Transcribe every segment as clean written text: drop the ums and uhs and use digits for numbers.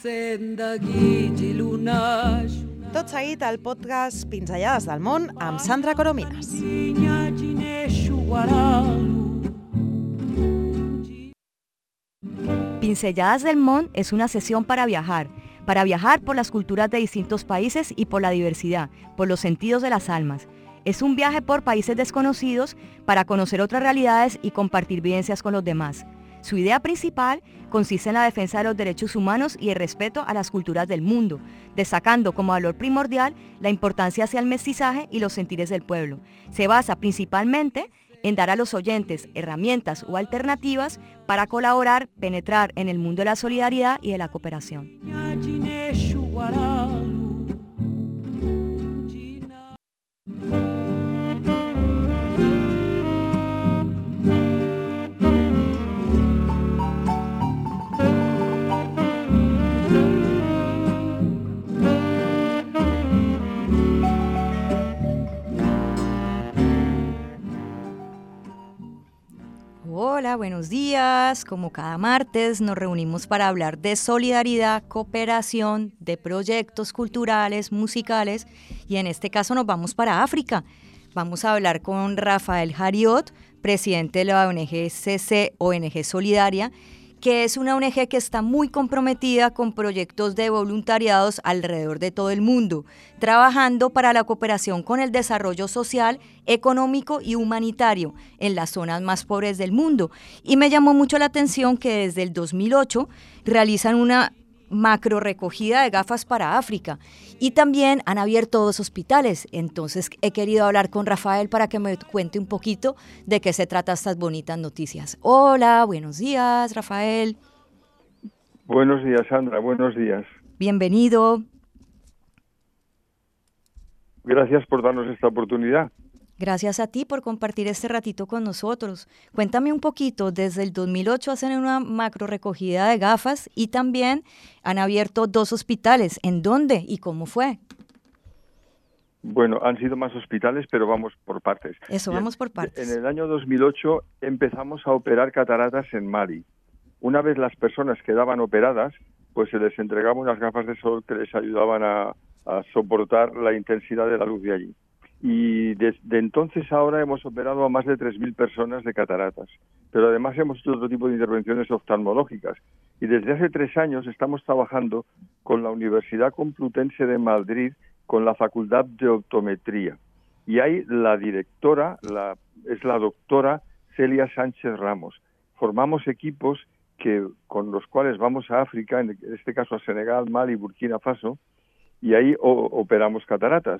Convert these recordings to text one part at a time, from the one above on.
Tot seguit al podcast Pinzellades del món amb Sandra Coromines. Pincelladas del Mon es una sesión para viajar por las culturas de distintos países y por la diversidad, por los sentidos de las almas. Es un viaje por países desconocidos para conocer otras realidades y compartir vivencias con los demás. Su idea principal consiste en la defensa de los derechos humanos y el respeto a las culturas del mundo, destacando como valor primordial la importancia hacia el mestizaje y los sentires del pueblo. Se basa principalmente en dar a los oyentes herramientas o alternativas para colaborar, penetrar en el mundo de la solidaridad y de la cooperación. Hola, buenos días. Como cada martes nos reunimos para hablar de solidaridad, cooperación, de proyectos culturales, musicales y en este caso nos vamos para África. Vamos a hablar con Rafael Hariot, presidente de la ONG CC, ONG Solidaria, que es una ONG que está muy comprometida con proyectos de voluntariados alrededor de todo el mundo, trabajando para la cooperación con el desarrollo social, económico y humanitario en las zonas más pobres del mundo. Y me llamó mucho la atención que desde el 2008 realizan una macro recogida de gafas para África y también han abierto 2 hospitales. Entonces he querido hablar con Rafael para que me cuente un poquito de qué se trata estas bonitas noticias. Hola, buenos días, Rafael. Buenos días, Sandra, buenos días. Bienvenido. Gracias por darnos esta oportunidad. Gracias a ti por compartir este ratito con nosotros. Cuéntame un poquito, desde el 2008 hacen una macro recogida de gafas y también han abierto 2 hospitales. ¿En dónde y cómo fue? Bueno, han sido más hospitales, pero vamos por partes. Eso, Bien, vamos por partes. En el año 2008 empezamos a operar cataratas en Mali. Una vez las personas quedaban operadas, pues se les entregaba unas gafas de sol que les ayudaban a soportar la intensidad de la luz de allí. Y desde entonces ahora hemos operado a más de 3.000 personas de cataratas. Pero además hemos hecho otro tipo de intervenciones oftalmológicas. Y desde hace 3 años estamos trabajando con la Universidad Complutense de Madrid, con la Facultad de Optometría. Y ahí la directora es la doctora Celia Sánchez Ramos. Formamos equipos con los cuales vamos a África, en este caso a Senegal, Mali, Burkina Faso, y ahí operamos cataratas.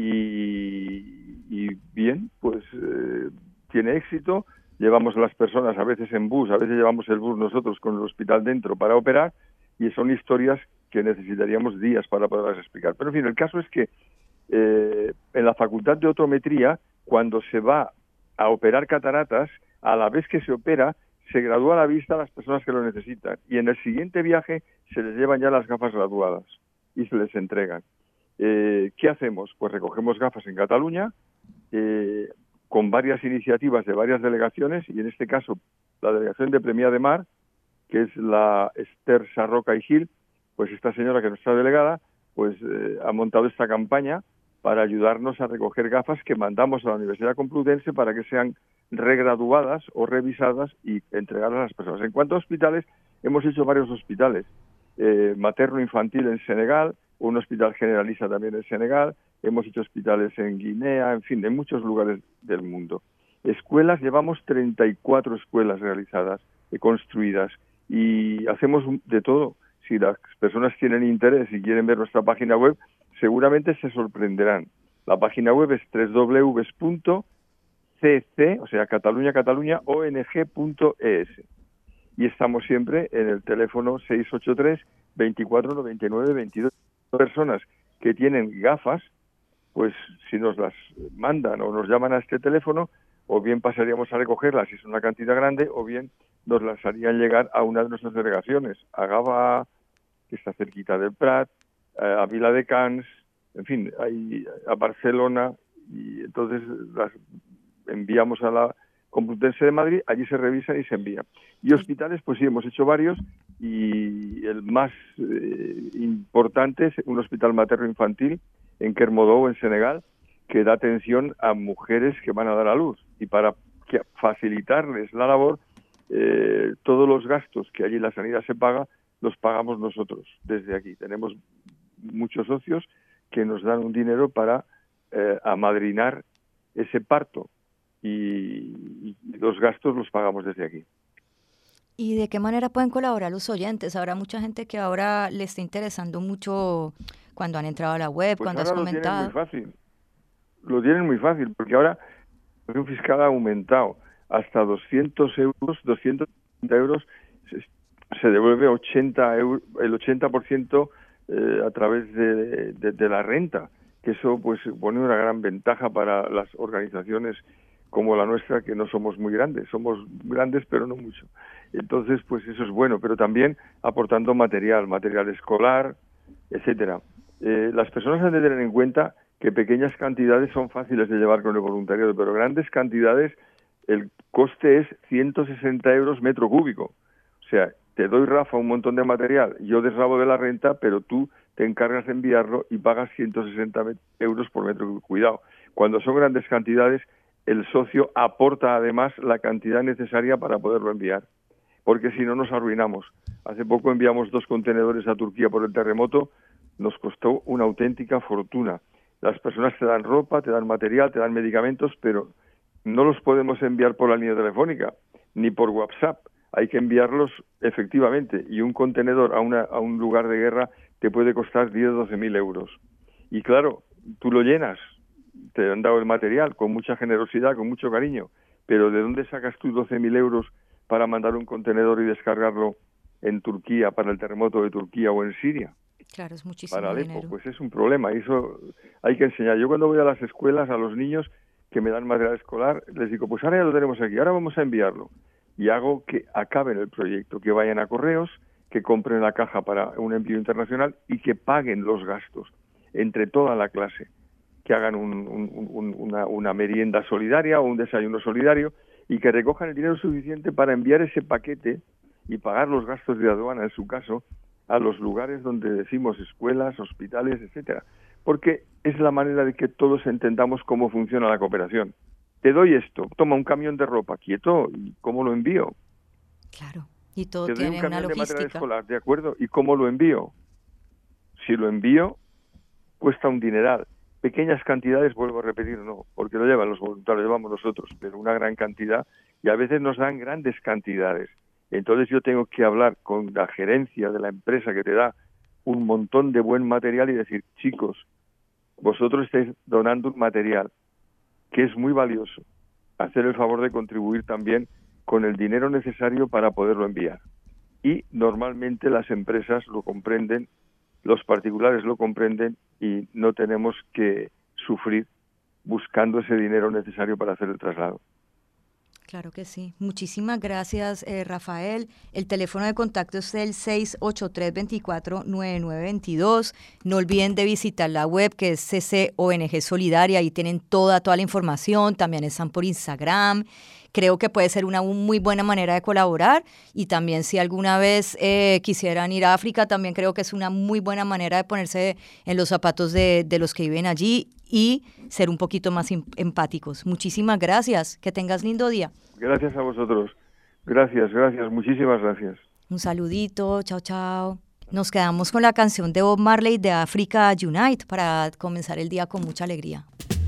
Y bien, pues tiene éxito. Llevamos a las personas a veces en bus, a veces llevamos el bus nosotros con el hospital dentro para operar, y son historias que necesitaríamos días para poderlas explicar. Pero en fin, el caso es que en la Facultad de Optometría, cuando se va a operar cataratas, a la vez que se opera, se gradúa la vista a las personas que lo necesitan. Y en el siguiente viaje se les llevan ya las gafas graduadas y se les entregan. ¿Qué hacemos? Pues recogemos gafas en Cataluña con varias iniciativas de varias delegaciones, y en este caso la delegación de Premià de Mar, que es la Esther Sarroca y Gil, pues esta señora que es nuestra delegada, pues ha montado esta campaña para ayudarnos a recoger gafas que mandamos a la Universidad Complutense para que sean regraduadas o revisadas y entregadas a las personas. En cuanto a hospitales, hemos hecho varios hospitales. Materno-infantil en Senegal, un hospital generalista también en Senegal, hemos hecho hospitales en Guinea, en fin, en muchos lugares del mundo. Escuelas, llevamos 34 escuelas realizadas, construidas, y hacemos de todo. Si las personas tienen interés y quieren ver nuestra página web, seguramente se sorprenderán. La página web es www.cc, o sea, Cataluña, ONG.es. Y estamos siempre en el teléfono 683 24 99 22. Personas que tienen gafas, pues si nos las mandan o nos llaman a este teléfono, o bien pasaríamos a recogerlas si es una cantidad grande, o bien nos las harían llegar a una de nuestras delegaciones, a Gavà, que está cerquita del Prat, a Viladecans, en fin, a Barcelona, y entonces las enviamos a la Complutense de Madrid, allí se revisan y se envían. Y hospitales, pues sí, hemos hecho varios, y el más importante es un hospital materno-infantil en Kermodou, en Senegal, que da atención a mujeres que van a dar a luz. Y para facilitarles la labor, todos los gastos que allí la sanidad se paga, los pagamos nosotros desde aquí. Tenemos muchos socios que nos dan un dinero para amadrinar ese parto y los gastos los pagamos desde aquí. ¿Y de qué manera pueden colaborar los oyentes? Habrá mucha gente que ahora le está interesando mucho cuando han entrado a la web, pues cuando has comentado. Lo tienen muy fácil, porque ahora la presión fiscal ha aumentado hasta 200 euros, 230 euros, se devuelve el 80% a través de la renta, que eso pues pone una gran ventaja para las organizaciones como la nuestra, que no somos muy grandes, somos grandes pero no mucho. Entonces, pues eso es bueno, pero también aportando material escolar, etcétera. Las personas han de tener en cuenta que pequeñas cantidades son fáciles de llevar con el voluntariado, pero grandes cantidades, el coste es 160 euros metro cúbico. O sea, te doy, Rafa, un montón de material, yo desrabo de la renta, pero tú te encargas de enviarlo y pagas 160 euros por metro cúbico. Cuidado, cuando son grandes cantidades, el socio aporta además la cantidad necesaria para poderlo enviar, porque si no nos arruinamos. Hace poco enviamos 2 contenedores a Turquía por el terremoto, nos costó una auténtica fortuna. Las personas te dan ropa, te dan material, te dan medicamentos, pero no los podemos enviar por la línea telefónica, ni por WhatsApp. Hay que enviarlos efectivamente, y un contenedor a un lugar de guerra te puede costar 10 o 12.000 euros. Y claro, tú lo llenas, te han dado el material con mucha generosidad, con mucho cariño, pero ¿de dónde sacas tú 12.000 euros para mandar un contenedor y descargarlo en Turquía, para el terremoto de Turquía o en Siria? Claro, es muchísimo para Alepo, dinero. pues es un problema, y eso hay que enseñar. Yo cuando voy a las escuelas, a los niños que me dan material escolar, les digo, pues ahora ya lo tenemos aquí, ahora vamos a enviarlo. Y hago que acaben el proyecto, que vayan a correos, que compren la caja para un envío internacional y que paguen los gastos entre toda la clase, que hagan una merienda solidaria o un desayuno solidario y que recojan el dinero suficiente para enviar ese paquete y pagar los gastos de aduana, en su caso, a los lugares donde decimos escuelas, hospitales, etcétera, porque es la manera de que todos entendamos cómo funciona la cooperación. Te doy esto, toma un camión de ropa, quieto, ¿y cómo lo envío? Claro, y todo Te doy tiene un camión una de material logística. escolar, ¿de acuerdo? ¿Y cómo lo envío? Si lo envío, cuesta un dineral. Pequeñas cantidades, vuelvo a repetir, no, porque lo llevan los voluntarios, lo llevamos nosotros, pero una gran cantidad, y a veces nos dan grandes cantidades. Entonces yo tengo que hablar con la gerencia de la empresa que te da un montón de buen material y decir, chicos, vosotros estáis donando un material que es muy valioso. Hacer el favor de contribuir también con el dinero necesario para poderlo enviar. Y normalmente las empresas lo comprenden, los particulares lo comprenden y no tenemos que sufrir buscando ese dinero necesario para hacer el traslado. Claro que sí. Muchísimas gracias, Rafael. El teléfono de contacto es el 683-24-9922. No olviden de visitar la web, que es CC ONG Solidaria. Ahí tienen toda la información. También están por Instagram. Creo que puede ser una muy buena manera de colaborar. Y también si alguna vez quisieran ir a África, también creo que es una muy buena manera de ponerse en los zapatos de los que viven allí y ser un poquito más empáticos. Muchísimas gracias. Que tengas lindo día. Gracias a vosotros. Gracias, muchísimas gracias. Un saludito, chao, chao. Nos quedamos con la canción de Bob Marley de Africa Unite para comenzar el día con mucha alegría.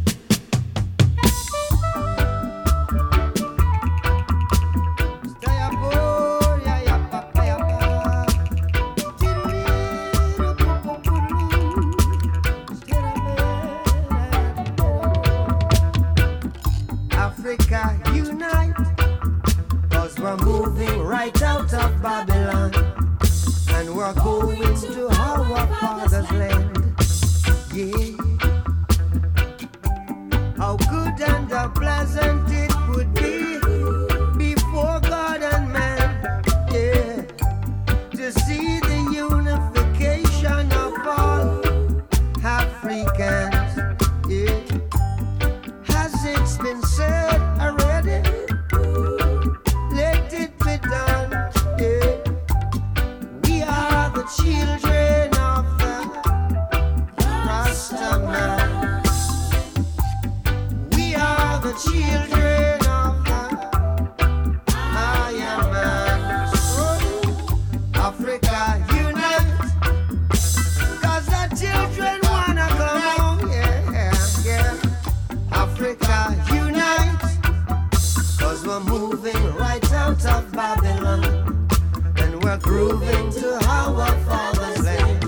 Africa unite, 'cause we're moving right out of Babylon, and we're going to our father's land. Yeah. How good and how pleasant it would be before God and man, yeah, to see the unification of all Africans, yeah. Has it been said already? Let it be done, yeah. grooving to our father's land.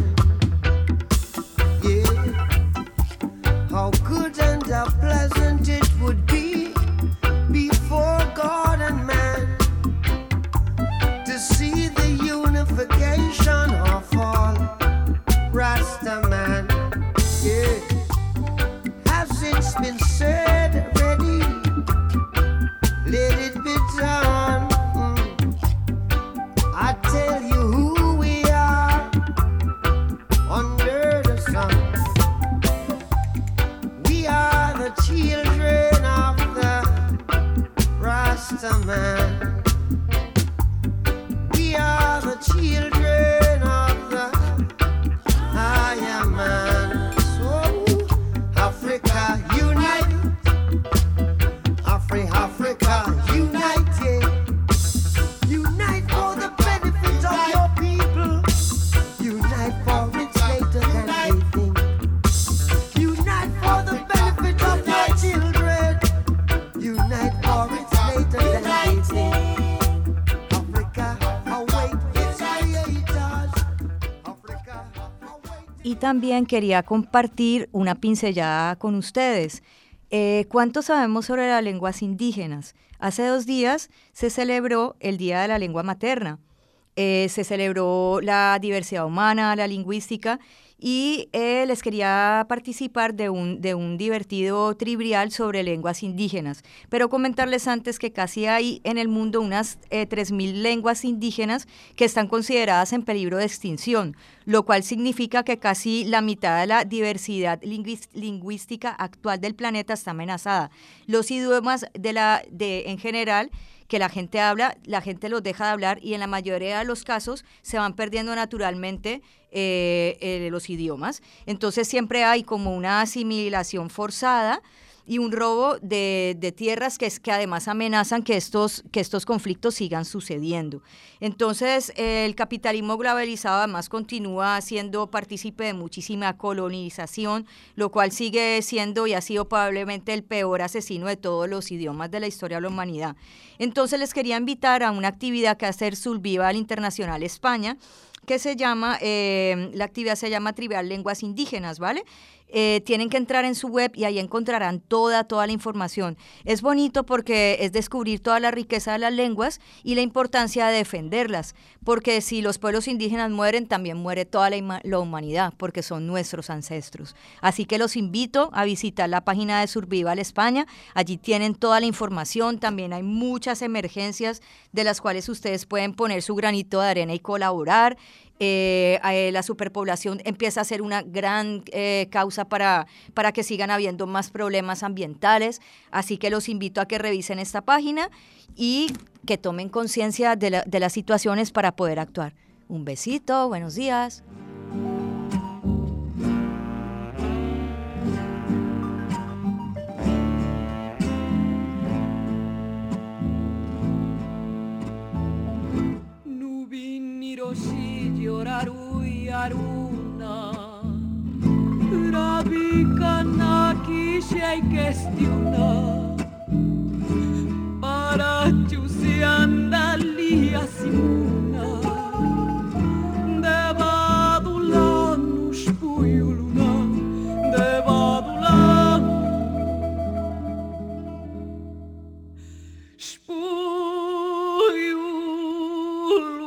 Yeah, how good and how pleasant it would be before God and man to see the unification of all Rasta man. Yeah, has since been said already, let it be done. I tell you who we are under the sun. We are the children of the Rasta man. We are the children of the higher man. So Africa unite, Africa unite, yeah. Unite for the benefit of your people. Unite for it's later than they think. Unite for the benefit of your children. Unite for it's later than they think. Africa, await its creators. Africa, await. Y también quería compartir una pincelada con ustedes. ¿Cuánto sabemos sobre las lenguas indígenas? Hace 2 días se celebró el Día de la Lengua Materna. Se celebró la diversidad humana, la lingüística, y les quería participar de un divertido trivial sobre lenguas indígenas. Pero comentarles antes que casi hay en el mundo unas 3.000 lenguas indígenas que están consideradas en peligro de extinción, lo cual significa que casi la mitad de la diversidad lingüística actual del planeta está amenazada. Los idiomas en general que la gente habla, la gente los deja de hablar y en la mayoría de los casos se van perdiendo naturalmente los idiomas. Entonces siempre hay como una asimilación forzada y un robo de tierras que además amenazan que estos conflictos sigan sucediendo. Entonces, el capitalismo globalizado además continúa siendo partícipe de muchísima colonización, lo cual sigue siendo y ha sido probablemente el peor asesino de todos los idiomas de la historia de la humanidad. Entonces, les quería invitar a una actividad que hace Survival Internacional España, que se llama, la actividad se llama Trivial Lenguas Indígenas, ¿vale? Tienen que entrar en su web y ahí encontrarán toda la información. Es bonito porque es descubrir toda la riqueza de las lenguas y la importancia de defenderlas, porque si los pueblos indígenas mueren, también muere toda la humanidad, porque son nuestros ancestros. Así que los invito a visitar la página de Survival España, allí tienen toda la información, también hay muchas emergencias de las cuales ustedes pueden poner su granito de arena y colaborar. La superpoblación empieza a ser una gran causa para que sigan habiendo más problemas ambientales, así que los invito a que revisen esta página y que tomen conciencia de las situaciones para poder actuar. Un besito, buenos días. Yorarui aruna Rabikana kishai kestiona Para chusiandalia simuna Devadulan uspuyuluna Devadulan Spuyuluna